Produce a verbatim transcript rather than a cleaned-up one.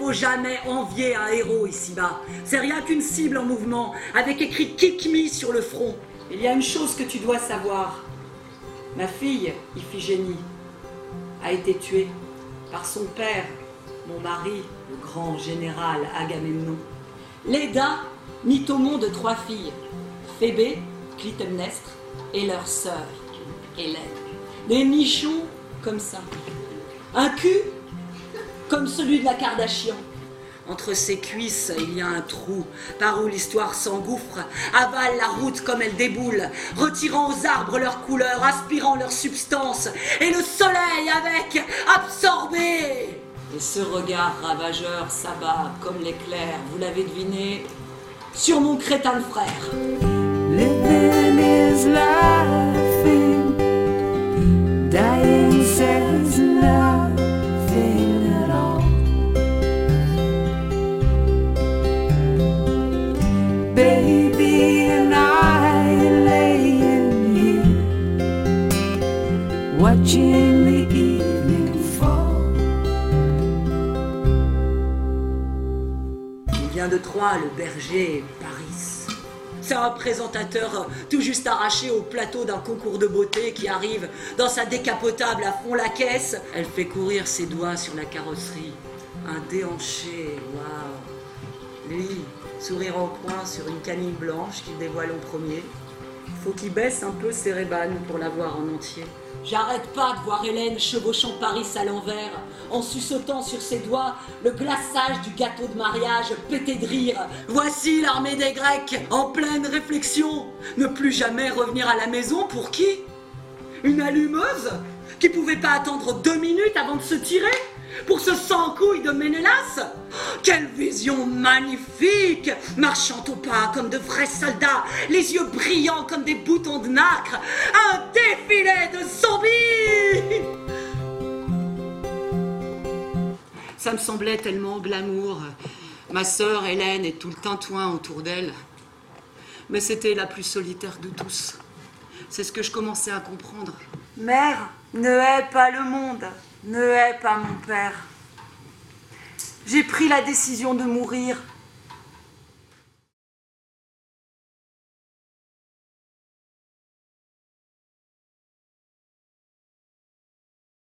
faut jamais envier un héros ici-bas. C'est rien qu'une cible en mouvement, avec écrit « Kick me » sur le front. Il y a une chose que tu dois savoir. Ma fille, Iphigénie, a été tuée par son père, mon mari, le grand général Agamemnon. Léda mit au monde trois filles, Phébé, Clytemnestre et leur sœur, Hélène. Des nichons comme ça. Un cul comme celui de la Kardashian. Entre ses cuisses, il y a un trou par où l'histoire s'engouffre, avale la route comme elle déboule, retirant aux arbres leur couleur, aspirant leur substance, et le soleil avec, absorbé. Et ce regard ravageur s'abat comme l'éclair, vous l'avez deviné, sur mon crétin de frère. Living is laughing, dying says nothing at all. Baby and I laying here, watching the evening fall. Il vient de Troie, le berger Paris. C'est un présentateur tout juste arraché au plateau d'un concours de beauté qui arrive dans sa décapotable à fond la caisse. Elle fait courir ses doigts sur la carrosserie. Un déhanché, waouh. Lui, sourire en coin sur une canine blanche qu'il dévoile en premier. Faut qu'il baisse un peu ses rébanes pour la voir en entier. J'arrête pas de voir Hélène chevauchant Paris à l'envers, en suçotant sur ses doigts le glaçage du gâteau de mariage pété de rire. Voici l'armée des Grecs, en pleine réflexion. Ne plus jamais revenir à la maison pour qui? Une allumeuse qui pouvait pas attendre deux minutes avant de se tirer? Pour ce sans-couille de Ménélas? Quelle vision magnifique! Marchant au pas comme de vrais soldats, les yeux brillants comme des boutons de nacre, un défilé de zombies! Ça me semblait tellement glamour, ma sœur Hélène et tout le tintouin autour d'elle. Mais c'était la plus solitaire de tous. C'est ce que je commençais à comprendre. Mère, ne hais pas le monde. Ne hais pas mon père. J'ai pris la décision de mourir